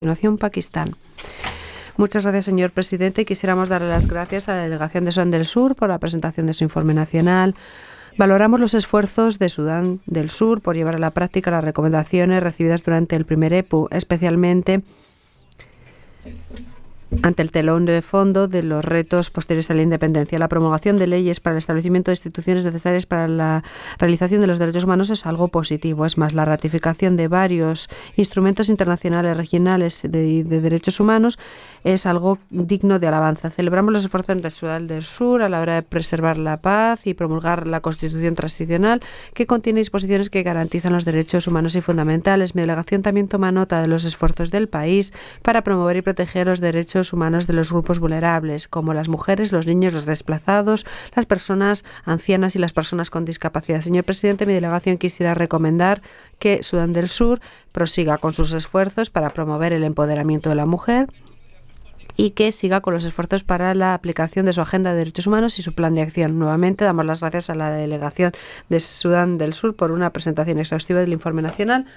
continuación, Pakistán. Muchas gracias, señor presidente. Quisiéramos darle las gracias a la delegación de Sudán del Sur por la presentación de su informe nacional. Valoramos los esfuerzos de Sudán del Sur por llevar a la práctica las recomendaciones recibidas durante el primer EPU, especialmente ante el telón de fondo de los retos posteriores a la independencia. La promulgación de leyes para el establecimiento de instituciones necesarias para la realización de los derechos humanos es algo positivo. Es más, la ratificación de varios instrumentos internacionales regionales de derechos humanos es algo digno de alabanza. Celebramos los esfuerzos de Sudán del Sur a la hora de preservar la paz y promulgar la Constitución transicional, que contiene disposiciones que garantizan los derechos humanos y fundamentales. Mi delegación también toma nota de los esfuerzos del país para promover y proteger los derechos humanos de los grupos vulnerables, como las mujeres, los niños, los desplazados, las personas ancianas y las personas con discapacidad. Señor presidente, mi delegación quisiera recomendar que Sudán del Sur prosiga con sus esfuerzos para promover el empoderamiento de la mujer y que siga con los esfuerzos para la aplicación de su agenda de derechos humanos y su plan de acción. Nuevamente damos las gracias a la delegación de Sudán del Sur por una presentación exhaustiva del informe nacional.